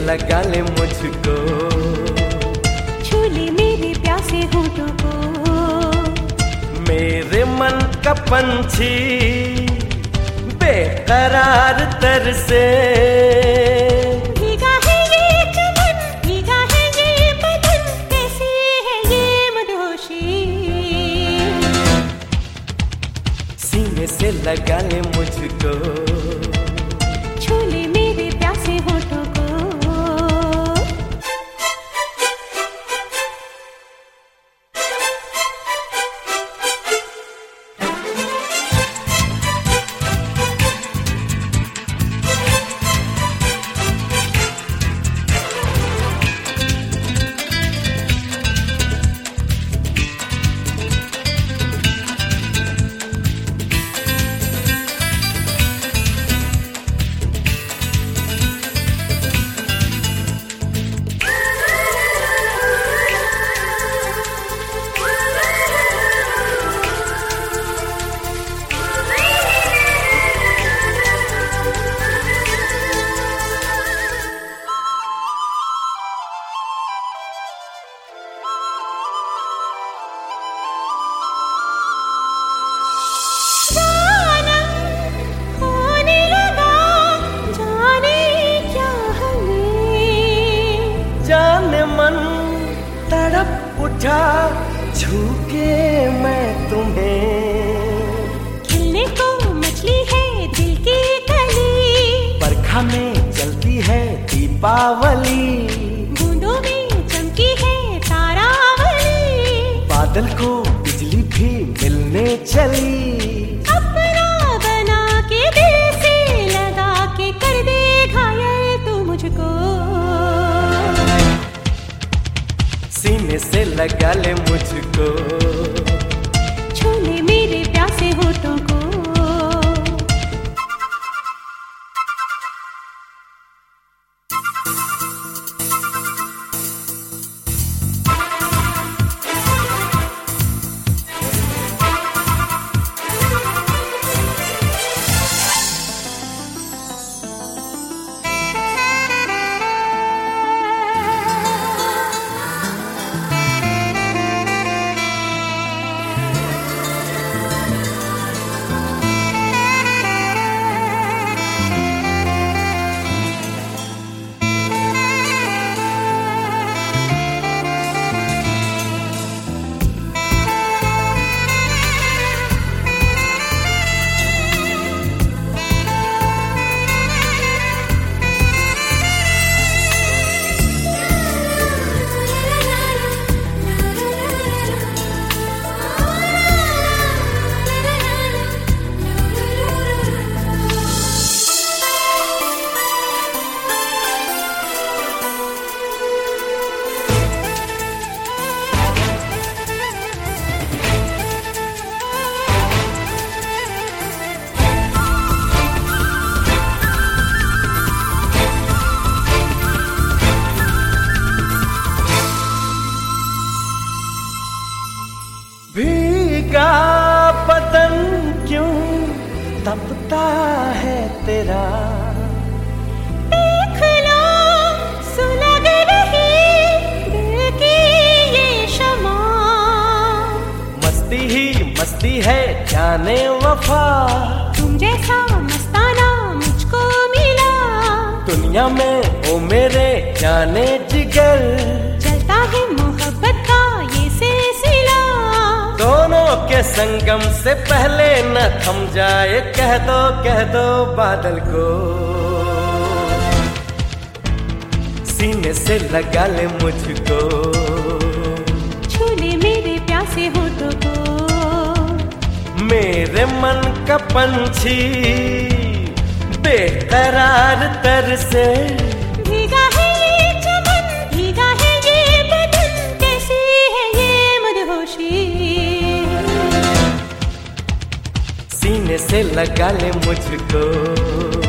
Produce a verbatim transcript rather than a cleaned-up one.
लगा ले मुझको, छू ले मेरे प्यासे होठों को, मेरे मन का पंछी बेकरार तरसे। भीगा है ये चमन, भीगा है ये बदन, कैसी है ये मदहोशी। सीने से लगा ले मुझको, छू ले मेरे प्यासे होठों को। तड़प उठा छू के मैं तुम्हें, खिलने को मछली है दिल की कली, बरखा में जलती है दीपावली, बूंदों में चमकी है तारावली, बादल को बिजली भी मिलने चली। अपना बना के दिल से लगा के कर दे घायल तू मुझको, सीने से लगा ले मुझको, छू ले मेरे प्यासे होठों को। भीगा बदन क्यों तपता है तेरा, देख लो सुलग रही दिल की ये शमा, मस्ती ही मस्ती है जाने वफा, तुम जैसा मस्ताना मुझको मिला, दुनिया में ओ मेरे जाने जिगर, चलता है मोहब्बत का ये सिलसिला, दोनों के संगम से पहले न थम जाए, कह दो कह दो बादल को, सीने से लगा ले मुझको, छू ले मेरे प्यासे होठों को, मेरे मन का पंछी बेकरार तरसे। भीगा है ये चमन, भीगा है ये बदन, कैसी है ये मदहोशी। सीने से लगा ले मुझको,